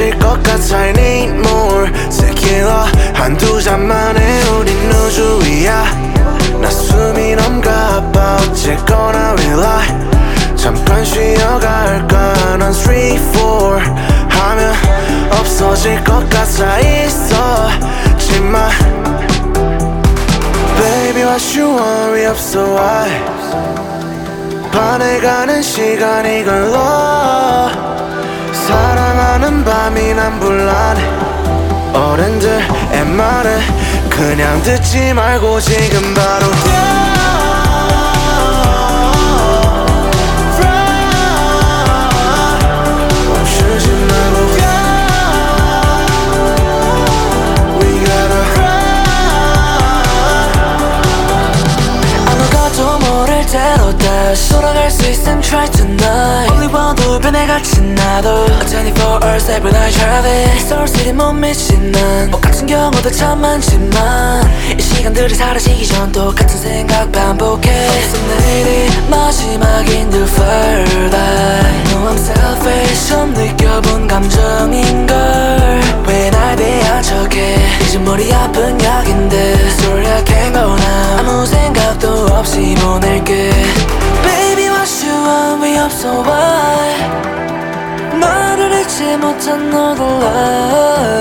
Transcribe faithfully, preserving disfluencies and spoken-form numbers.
없어질 것 같아. I need more tequila. 한두 잔만에 우린 우주이야. 나 숨이 넘가봐. 어쨌거나 we lie. 잠깐 쉬어갈까. 넌 three four 하면 없어질 것 같아. 있어지마 Baby what you want we up so high. 반해가는 시간 이걸로 사랑하는 밤이 난 불안해. 어른들의 말은 그냥 듣지 말고 지금 바로 돌아갈 수 있음 try tonight. Only one 두 변에 갇힌 나도 twenty-four hours every night driving. Soul City 못 미친 난 똑같은 경우도 참 많지만 이 시간들이 사라지기 전 똑같은 생각 반복해. So 내일이 마지막인 the firelight. No I'm selfish 처음 느껴본 감정인걸. 왜 날 대한 척해. 이제 머리 아픈 약인데 Sorry I can't go now. 아무 생각도 없이 보낼게. Baby what you want we up so why. 말을 잊지 못한 너도 lie.